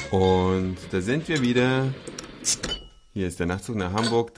Und da sind wir wieder. Hier ist der Nachtzug nach Hamburg,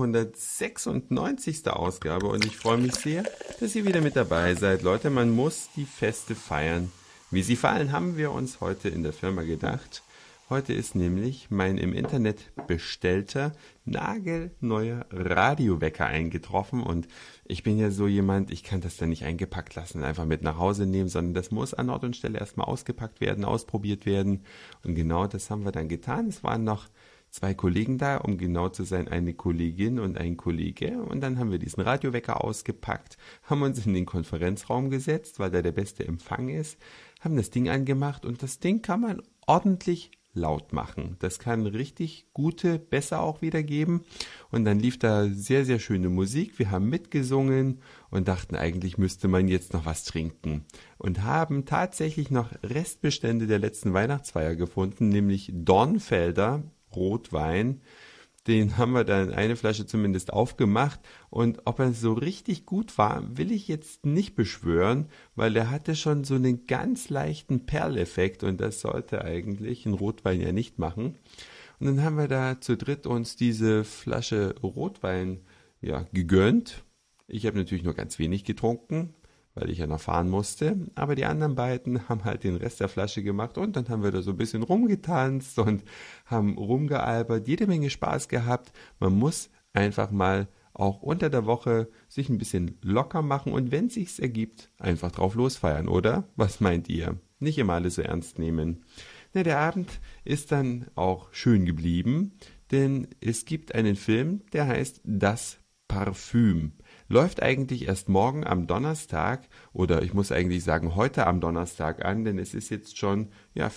396. Ausgabe und ich freue mich sehr, dass ihr wieder mit dabei seid. Leute, man muss die Feste feiern. Wie sie fallen, haben wir uns heute in der Firma gedacht. Heute ist nämlich mein im Internet bestellter, nagelneuer Radiowecker eingetroffen und ich bin ja so jemand, ich kann das dann nicht eingepackt lassen, einfach mit nach Hause nehmen, sondern das muss an Ort und Stelle erstmal ausgepackt werden, ausprobiert werden und genau das haben wir dann getan. Es waren noch 2 Kollegen da, um genau zu sein, eine Kollegin und ein Kollege. Und dann haben wir diesen Radiowecker ausgepackt, haben uns in den Konferenzraum gesetzt, weil da der beste Empfang ist, haben das Ding angemacht und das Ding kann man ordentlich laut machen. Das kann richtig gute Bässe auch wiedergeben. Und dann lief da sehr, sehr schöne Musik. Wir haben mitgesungen und dachten, eigentlich müsste man jetzt noch was trinken. Und haben tatsächlich noch Restbestände der letzten Weihnachtsfeier gefunden, nämlich Dornfelder Rotwein. Den haben wir dann eine Flasche zumindest aufgemacht und ob er so richtig gut war, will ich jetzt nicht beschwören, weil er hatte schon so einen ganz leichten Perleffekt und das sollte eigentlich ein Rotwein ja nicht machen. Und dann haben wir da zu dritt uns diese Flasche Rotwein gegönnt. Ich habe natürlich nur ganz wenig getrunken, weil ich ja noch fahren musste, aber die anderen beiden haben halt den Rest der Flasche gemacht und dann haben wir da so ein bisschen rumgetanzt und haben rumgealbert, jede Menge Spaß gehabt. Man muss einfach mal auch unter der Woche sich ein bisschen locker machen und wenn es sich ergibt, einfach drauf losfeiern, oder? Was meint ihr? Nicht immer alles so ernst nehmen. Na, der Abend ist dann auch schön geblieben, denn es gibt einen Film, der heißt Das Parfüm. Läuft eigentlich erst morgen am Donnerstag oder ich muss eigentlich sagen heute am Donnerstag an, denn es ist jetzt schon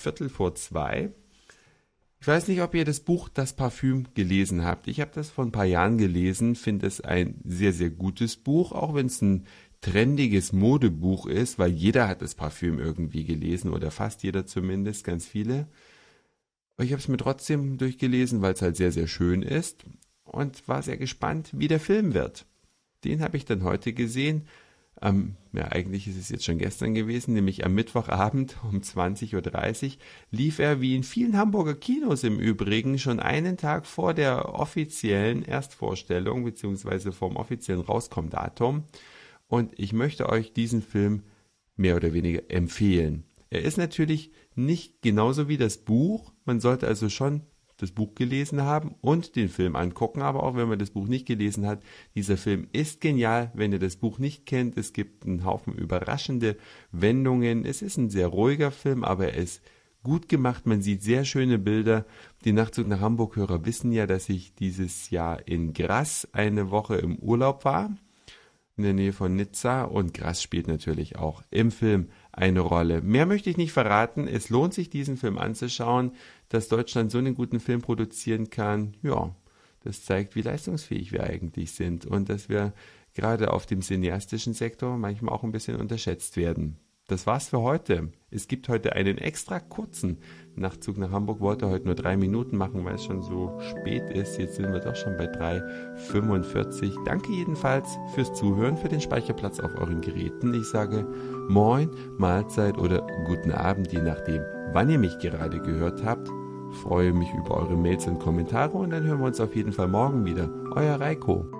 1:15. Ich weiß nicht, ob ihr das Buch Das Parfüm gelesen habt. Ich habe das vor ein paar Jahren gelesen, finde es ein sehr, sehr gutes Buch, auch wenn es ein trendiges Modebuch ist, weil jeder hat das Parfüm irgendwie gelesen oder fast jeder zumindest, ganz viele. Aber ich habe es mir trotzdem durchgelesen, weil es halt sehr, sehr schön ist und war sehr gespannt, wie der Film wird. Den habe ich dann heute gesehen. Eigentlich ist es jetzt schon gestern gewesen, nämlich am Mittwochabend um 20:30 Uhr lief er wie in vielen Hamburger Kinos im Übrigen schon einen Tag vor der offiziellen Erstvorstellung bzw. vom offiziellen Rauskommendatum. Und ich möchte euch diesen Film mehr oder weniger empfehlen. Er ist natürlich nicht genauso wie das Buch. Man sollte also schon das Buch gelesen haben und den Film angucken, aber auch wenn man das Buch nicht gelesen hat, dieser Film ist genial, wenn ihr das Buch nicht kennt. Es gibt einen Haufen überraschende Wendungen. Es ist ein sehr ruhiger Film, aber er ist gut gemacht. Man sieht sehr schöne Bilder. Die Nachtzug nach Hamburg-Hörer wissen ja, dass ich dieses Jahr in Grasse eine Woche im Urlaub war, in der Nähe von Nizza und Grasse spielt natürlich auch im Film eine Rolle. Mehr möchte ich nicht verraten. Es lohnt sich, diesen Film anzuschauen. Dass Deutschland so einen guten Film produzieren kann, das zeigt, wie leistungsfähig wir eigentlich sind und dass wir gerade auf dem cineastischen Sektor manchmal auch ein bisschen unterschätzt werden. Das war's für heute. Es gibt heute einen extra kurzen Nachtzug nach Hamburg. Wollte heute nur 3 Minuten machen, weil es schon so spät ist. Jetzt sind wir doch schon bei 3:45. Danke jedenfalls fürs Zuhören, für den Speicherplatz auf euren Geräten. Ich sage Moin, Mahlzeit oder guten Abend, je nachdem, wann ihr mich gerade gehört habt. Freue mich über eure Mails und Kommentare und dann hören wir uns auf jeden Fall morgen wieder. Euer Reiko.